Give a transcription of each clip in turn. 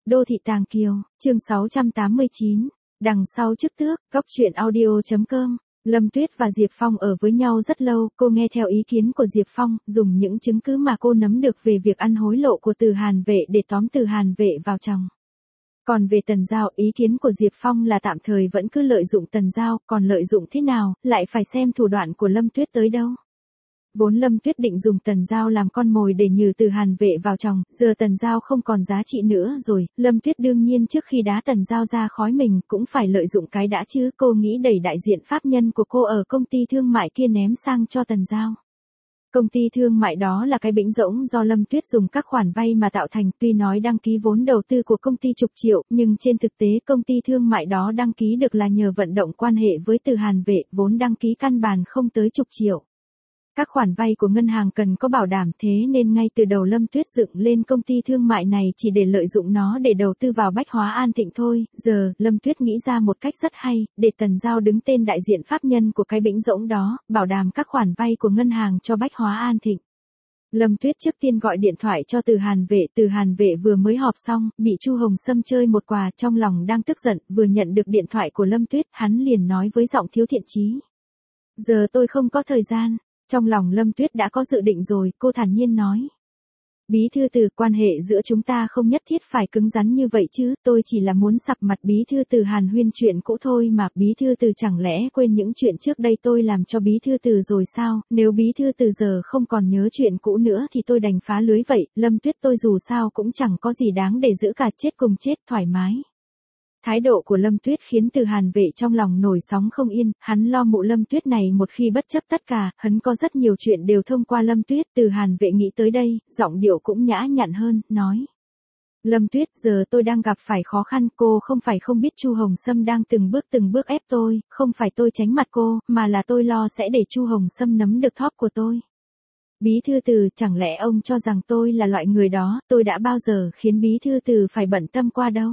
Đô thị Tàng Kiều, chương 689, đằng sau chức tước, góc truyện audio.com. Lâm Tuyết và Diệp Phong ở với nhau rất lâu, cô nghe theo ý kiến của Diệp Phong, dùng những chứng cứ mà cô nắm được về việc ăn hối lộ của Từ Hàn Vệ để tóm Từ Hàn Vệ vào chồng. Còn về Tần Giao, ý kiến của Diệp Phong là tạm thời vẫn cứ lợi dụng Tần Giao, còn lợi dụng thế nào, lại phải xem thủ đoạn của Lâm Tuyết tới đâu. Vốn Lâm Tuyết định dùng Tần Giao làm con mồi để nhử Từ Hàn Vệ vào chồng, giờ Tần Giao không còn giá trị nữa rồi, Lâm Tuyết đương nhiên trước khi đá Tần Giao ra khói mình cũng phải lợi dụng cái đã chứ, cô nghĩ đẩy đại diện pháp nhân của cô ở công ty thương mại kia ném sang cho Tần Giao. Công ty thương mại đó là cái bĩnh rỗng do Lâm Tuyết dùng các khoản vay mà tạo thành, tuy nói đăng ký vốn đầu tư của công ty chục triệu, nhưng trên thực tế công ty thương mại đó đăng ký được là nhờ vận động quan hệ với Từ Hàn Vệ, vốn đăng ký căn bản không tới chục triệu. Các khoản vay của ngân hàng cần có bảo đảm, thế nên ngay từ đầu Lâm Tuyết dựng lên công ty thương mại này chỉ để lợi dụng nó để đầu tư vào Bách Hóa An Thịnh thôi. Giờ, Lâm Tuyết nghĩ ra một cách rất hay, để Tần Giao đứng tên đại diện pháp nhân của cái bĩnh rỗng đó, bảo đảm các khoản vay của ngân hàng cho Bách Hóa An Thịnh. Lâm Tuyết trước tiên gọi điện thoại cho Từ Hàn Vệ vừa mới họp xong, bị Chu Hồng Sâm chơi một quà, trong lòng đang tức giận, vừa nhận được điện thoại của Lâm Tuyết, hắn liền nói với giọng thiếu thiện chí. Giờ tôi không có thời gian. Trong lòng Lâm Tuyết đã có dự định rồi, cô thản nhiên nói. Bí thư Từ, quan hệ giữa chúng ta không nhất thiết phải cứng rắn như vậy chứ, tôi chỉ là muốn sặc mặt Bí thư Từ Hàn Huyên chuyện cũ thôi mà, Bí thư Từ chẳng lẽ quên những chuyện trước đây tôi làm cho Bí thư Từ rồi sao, nếu Bí thư Từ giờ không còn nhớ chuyện cũ nữa thì tôi đành phá lưới vậy, Lâm Tuyết tôi dù sao cũng chẳng có gì đáng để giữ cả chết cùng chết, thoải mái. Thái độ của Lâm Tuyết khiến Từ Hàn Vệ trong lòng nổi sóng không yên, hắn lo mụ Lâm Tuyết này một khi bất chấp tất cả, hắn có rất nhiều chuyện đều thông qua Lâm Tuyết. Từ Hàn Vệ nghĩ tới đây, giọng điệu cũng nhã nhặn hơn, nói. Lâm Tuyết, giờ tôi đang gặp phải khó khăn, cô không phải không biết Chu Hồng Sâm đang từng bước ép tôi, không phải tôi tránh mặt cô, mà là tôi lo sẽ để Chu Hồng Sâm nắm được thóp của tôi. Bí thư Từ, chẳng lẽ ông cho rằng tôi là loại người đó, tôi đã bao giờ khiến Bí thư Từ phải bận tâm qua đâu.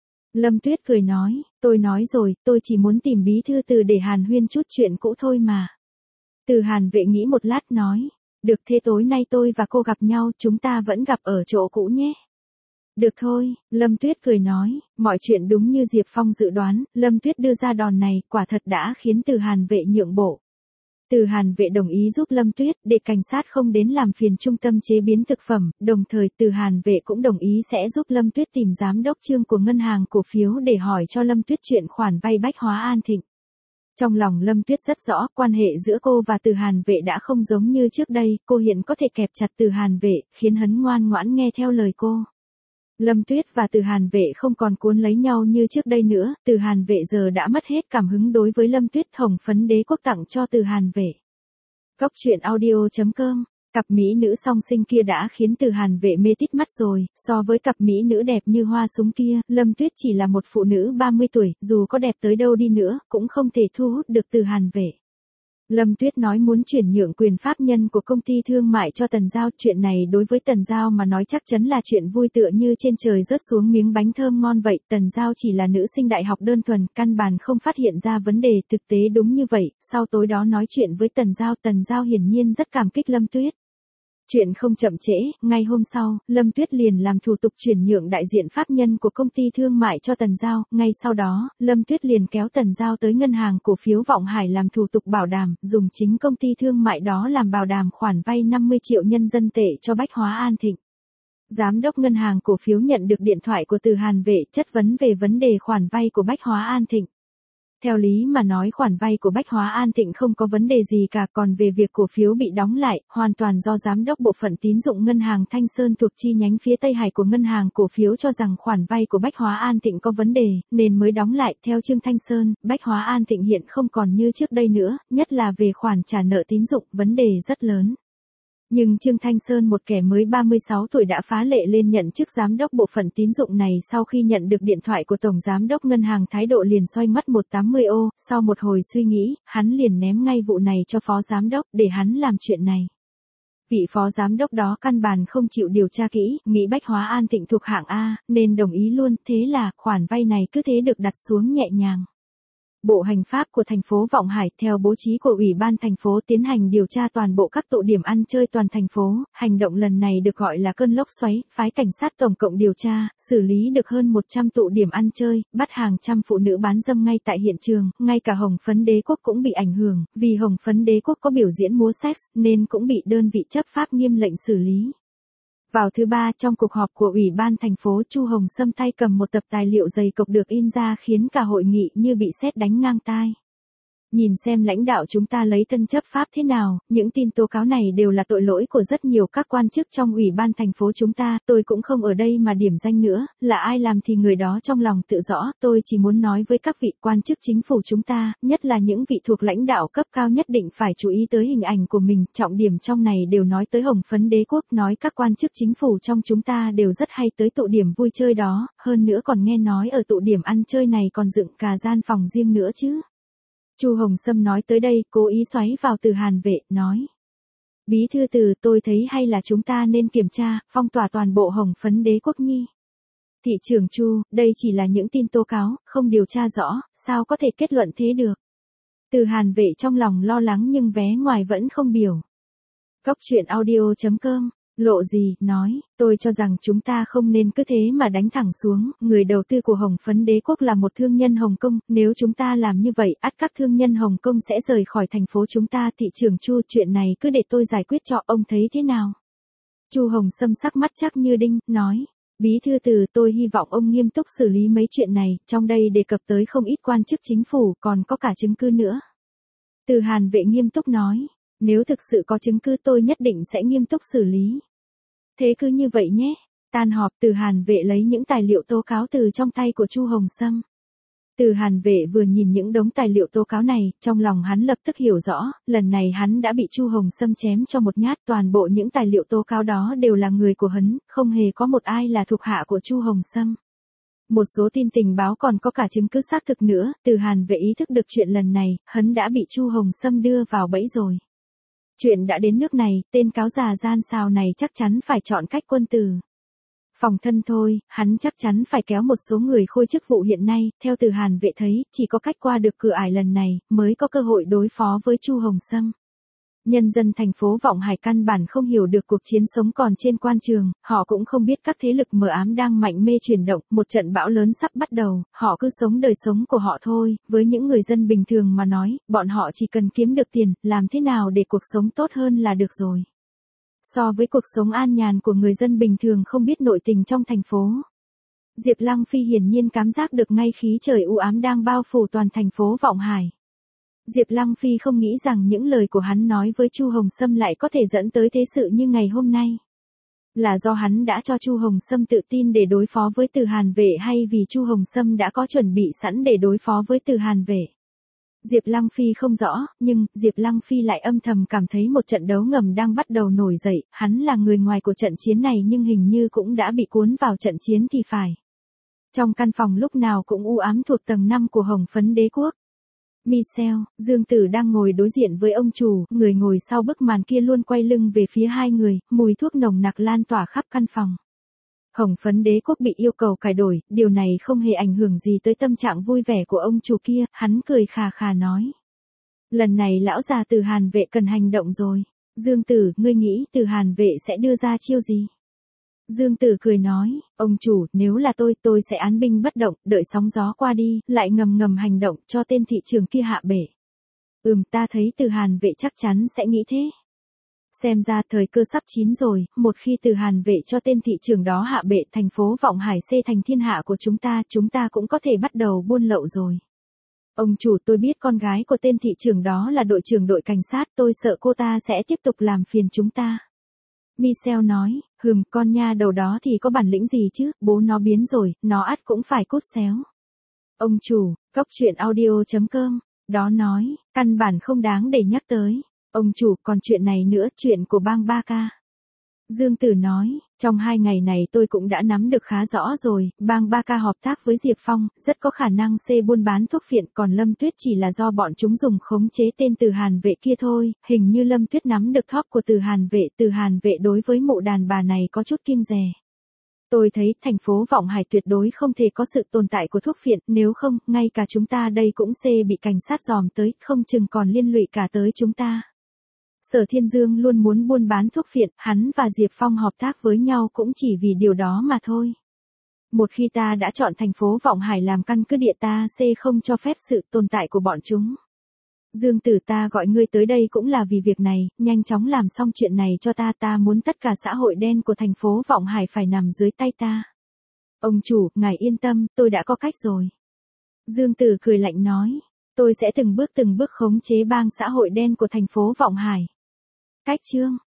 Lâm Tuyết cười nói, tôi nói rồi, tôi chỉ muốn tìm Bí thư Từ để hàn huyên chút chuyện cũ thôi mà. Từ Hàn Vệ nghĩ một lát nói, được thế tối nay tôi và cô gặp nhau, chúng ta vẫn gặp ở chỗ cũ nhé. Được thôi, Lâm Tuyết cười nói, mọi chuyện đúng như Diệp Phong dự đoán, Lâm Tuyết đưa ra đòn này, quả thật đã khiến Từ Hàn Vệ nhượng bộ. Từ Hàn Vệ đồng ý giúp Lâm Tuyết để cảnh sát không đến làm phiền trung tâm chế biến thực phẩm, đồng thời Từ Hàn Vệ cũng đồng ý sẽ giúp Lâm Tuyết tìm giám đốc Trương của ngân hàng cổ phiếu để hỏi cho Lâm Tuyết chuyện khoản vay Bách Hóa An Thịnh. Trong lòng Lâm Tuyết rất rõ, quan hệ giữa cô và Từ Hàn Vệ đã không giống như trước đây, cô hiện có thể kẹp chặt Từ Hàn Vệ, khiến hắn ngoan ngoãn nghe theo lời cô. Lâm Tuyết và Từ Hàn Vệ không còn cuốn lấy nhau như trước đây nữa, Từ Hàn Vệ giờ đã mất hết cảm hứng đối với Lâm Tuyết. Hồng phấn đế quốc tặng cho Từ Hàn Vệ. Góc truyện audio.com. Cặp mỹ nữ song sinh kia đã khiến Từ Hàn Vệ mê tít mắt rồi, so với cặp mỹ nữ đẹp như hoa súng kia, Lâm Tuyết chỉ là một phụ nữ 30 tuổi, dù có đẹp tới đâu đi nữa, cũng không thể thu hút được Từ Hàn Vệ. Lâm Tuyết nói muốn chuyển nhượng quyền pháp nhân của công ty thương mại cho Tần Giao, chuyện này đối với Tần Giao mà nói chắc chắn là chuyện vui tựa như trên trời rớt xuống miếng bánh thơm ngon vậy, Tần Giao chỉ là nữ sinh đại học đơn thuần, căn bản không phát hiện ra vấn đề, thực tế đúng như vậy, sau tối đó nói chuyện với Tần Giao hiển nhiên rất cảm kích Lâm Tuyết. Chuyện không chậm trễ, ngay hôm sau, Lâm Tuyết liền làm thủ tục chuyển nhượng đại diện pháp nhân của công ty thương mại cho Tần Giao, ngay sau đó, Lâm Tuyết liền kéo Tần Giao tới ngân hàng cổ phiếu Vọng Hải làm thủ tục bảo đảm, dùng chính công ty thương mại đó làm bảo đảm khoản vay 50 triệu nhân dân tệ cho Bách Hóa An Thịnh. Giám đốc ngân hàng cổ phiếu nhận được điện thoại của Từ Hàn Vệ chất vấn về vấn đề khoản vay của Bách Hóa An Thịnh. Theo lý mà nói khoản vay của Bách Hóa An Thịnh không có vấn đề gì cả, còn về việc cổ phiếu bị đóng lại, hoàn toàn do giám đốc bộ phận tín dụng ngân hàng Thanh Sơn thuộc chi nhánh phía Tây Hải của ngân hàng cổ phiếu cho rằng khoản vay của Bách Hóa An Thịnh có vấn đề, nên mới đóng lại. Theo Trương Thanh Sơn, Bách Hóa An Thịnh hiện không còn như trước đây nữa, nhất là về khoản trả nợ tín dụng, vấn đề rất lớn. Nhưng Trương Thanh Sơn, một kẻ mới 36 tuổi đã phá lệ lên nhận chức giám đốc bộ phận tín dụng này, sau khi nhận được điện thoại của tổng giám đốc ngân hàng thái độ liền xoay ngoắt 180 ô, sau một hồi suy nghĩ, hắn liền ném ngay vụ này cho phó giám đốc để hắn làm chuyện này. Vị phó giám đốc đó căn bản không chịu điều tra kỹ, nghĩ Bách Hóa An Thịnh thuộc hạng A, nên đồng ý luôn, thế là khoản vay này cứ thế được đặt xuống nhẹ nhàng. Bộ Hành pháp của thành phố Vọng Hải theo bố trí của Ủy ban thành phố tiến hành điều tra toàn bộ các tụ điểm ăn chơi toàn thành phố. Hành động lần này được gọi là cơn lốc xoáy, phái cảnh sát tổng cộng điều tra, xử lý được hơn 100 tụ điểm ăn chơi, bắt hàng trăm phụ nữ bán dâm ngay tại hiện trường, ngay cả Hồng Phấn Đế Quốc cũng bị ảnh hưởng, vì Hồng Phấn Đế Quốc có biểu diễn múa sex nên cũng bị đơn vị chấp pháp nghiêm lệnh xử lý. Vào thứ Ba trong cuộc họp của Ủy ban thành phố, Chu Hồng Sâm tay cầm một tập tài liệu dày cộp được in ra khiến cả hội nghị như bị sét đánh ngang tai. Nhìn xem lãnh đạo chúng ta lấy tân chấp pháp thế nào, những tin tố cáo này đều là tội lỗi của rất nhiều các quan chức trong Ủy ban thành phố chúng ta, tôi cũng không ở đây mà điểm danh nữa, là ai làm thì người đó trong lòng tự rõ, tôi chỉ muốn nói với các vị quan chức chính phủ chúng ta, nhất là những vị thuộc lãnh đạo cấp cao nhất định phải chú ý tới hình ảnh của mình, trọng điểm trong này đều nói tới Hồng Phấn Đế Quốc, nói các quan chức chính phủ trong chúng ta đều rất hay tới tụ điểm vui chơi đó, hơn nữa còn nghe nói ở tụ điểm ăn chơi này còn dựng cả gian phòng riêng nữa chứ. Chu Hồng Sâm nói tới đây, cố ý xoáy vào Từ Hàn Vệ, nói. Bí thư Từ, tôi thấy hay là chúng ta nên kiểm tra, phong tỏa toàn bộ Hồng Phấn Đế Quốc nhi. Thị trưởng Chu, đây chỉ là những tin tố cáo, không điều tra rõ, sao có thể kết luận thế được. Từ Hàn Vệ trong lòng lo lắng nhưng vé ngoài vẫn không biểu. Cóc truyện audio.com Lộ gì, nói, tôi cho rằng chúng ta không nên cứ thế mà đánh thẳng xuống, người đầu tư của Hồng Phấn Đế Quốc là một thương nhân Hồng Kông, nếu chúng ta làm như vậy, ắt các thương nhân Hồng Kông sẽ rời khỏi thành phố chúng ta. Thị trưởng Chu, chuyện này cứ để tôi giải quyết cho, ông thấy thế nào? Chu Hồng Sâm sắc mắt chắc như đinh, nói, bí thư Từ, tôi hy vọng ông nghiêm túc xử lý mấy chuyện này, trong đây đề cập tới không ít quan chức chính phủ, còn có cả chứng cứ nữa. Từ Hàn Vệ nghiêm túc nói, nếu thực sự có chứng cứ tôi nhất định sẽ nghiêm túc xử lý. Thế cứ như vậy nhé. Tan họp, Từ Hàn Vệ lấy những tài liệu tố cáo từ trong tay của Chu Hồng Sâm. Từ Hàn Vệ vừa nhìn những đống tài liệu tố cáo này, trong lòng hắn lập tức hiểu rõ, lần này hắn đã bị Chu Hồng Sâm chém cho một nhát, toàn bộ những tài liệu tố cáo đó đều là người của hắn, không hề có một ai là thuộc hạ của Chu Hồng Sâm. Một số tin tình báo còn có cả chứng cứ xác thực nữa, Từ Hàn Vệ ý thức được chuyện lần này, hắn đã bị Chu Hồng Sâm đưa vào bẫy rồi. Chuyện đã đến nước này, tên cáo già gian xào này chắc chắn phải chọn cách quân tử. Phòng thân thôi, hắn chắc chắn phải kéo một số người khôi chức vụ hiện nay, theo Từ Hàn Vệ thấy, chỉ có cách qua được cửa ải lần này, mới có cơ hội đối phó với Chu Hồng Sâm. Nhân dân thành phố Vọng Hải căn bản không hiểu được cuộc chiến sống còn trên quan trường, họ cũng không biết các thế lực mờ ám đang mạnh mê chuyển động, một trận bão lớn sắp bắt đầu, họ cứ sống đời sống của họ thôi, với những người dân bình thường mà nói, bọn họ chỉ cần kiếm được tiền, làm thế nào để cuộc sống tốt hơn là được rồi. So với cuộc sống an nhàn của người dân bình thường không biết nội tình trong thành phố. Diệp Lăng Phi hiển nhiên cảm giác được ngay khí trời u ám đang bao phủ toàn thành phố Vọng Hải. Diệp Lăng Phi không nghĩ rằng những lời của hắn nói với Chu Hồng Sâm lại có thể dẫn tới thế sự như ngày hôm nay. Là do hắn đã cho Chu Hồng Sâm tự tin để đối phó với Từ Hàn Vệ hay vì Chu Hồng Sâm đã có chuẩn bị sẵn để đối phó với Từ Hàn Vệ? Diệp Lăng Phi không rõ, nhưng Diệp Lăng Phi lại âm thầm cảm thấy một trận đấu ngầm đang bắt đầu nổi dậy, hắn là người ngoài của trận chiến này nhưng hình như cũng đã bị cuốn vào trận chiến thì phải. Trong căn phòng lúc nào cũng u ám thuộc tầng 5 của Hồng Phấn Đế Quốc. Michel, Dương Tử đang ngồi đối diện với ông chủ, người ngồi sau bức màn kia luôn quay lưng về phía hai người, mùi thuốc nồng nặc lan tỏa khắp căn phòng. Hồng Phấn Đế Quốc bị yêu cầu cải đổi, điều này không hề ảnh hưởng gì tới tâm trạng vui vẻ của ông chủ kia, hắn cười khà khà nói. Lần này lão già Từ Hàn Vệ cần hành động rồi. Dương Tử, ngươi nghĩ Từ Hàn Vệ sẽ đưa ra chiêu gì? Dương Tử cười nói, ông chủ, nếu là tôi sẽ án binh bất động, đợi sóng gió qua đi, lại ngầm ngầm hành động cho tên thị trường kia hạ bể. Ta thấy Từ Hàn Vệ chắc chắn sẽ nghĩ thế. Xem ra thời cơ sắp chín rồi, một khi Từ Hàn Vệ cho tên thị trường đó hạ bệ, thành phố Vọng Hải xê thành thiên hạ của chúng ta cũng có thể bắt đầu buôn lậu rồi. Ông chủ, tôi biết con gái của tên thị trường đó là đội trưởng đội cảnh sát, tôi sợ cô ta sẽ tiếp tục làm phiền chúng ta. Michel nói, con nha đầu đó thì có bản lĩnh gì chứ, bố nó biến rồi, nó ắt cũng phải cút xéo. Ông chủ, cóc truyện audio.com, đó nói, căn bản không đáng để nhắc tới. Ông chủ, còn chuyện này nữa, chuyện của bang Ba Ca. Dương Tử nói, trong 2 ngày này tôi cũng đã nắm được khá rõ rồi, bang Ba Ca hợp tác với Diệp Phong, rất có khả năng buôn bán thuốc phiện, còn Lâm Tuyết chỉ là do bọn chúng dùng khống chế tên Từ Hàn Vệ kia thôi, hình như Lâm Tuyết nắm được thóp của Từ Hàn Vệ đối với mụ đàn bà này có chút kiêng dè. Tôi thấy thành phố Vọng Hải tuyệt đối không thể có sự tồn tại của thuốc phiện, nếu không, ngay cả chúng ta đây cũng bị cảnh sát dòm tới, không chừng còn liên lụy cả tới chúng ta. Sở Thiên Dương luôn muốn buôn bán thuốc phiện, hắn và Diệp Phong hợp tác với nhau cũng chỉ vì điều đó mà thôi. Một khi ta đã chọn thành phố Vọng Hải làm căn cứ địa ta không cho phép sự tồn tại của bọn chúng. Dương Tử, ta gọi ngươi tới đây cũng là vì việc này, nhanh chóng làm xong chuyện này cho ta muốn tất cả xã hội đen của thành phố Vọng Hải phải nằm dưới tay ta. Ông chủ, ngài yên tâm, tôi đã có cách rồi. Dương Tử cười lạnh nói, tôi sẽ từng bước khống chế bang xã hội đen của thành phố Vọng Hải. Cách chương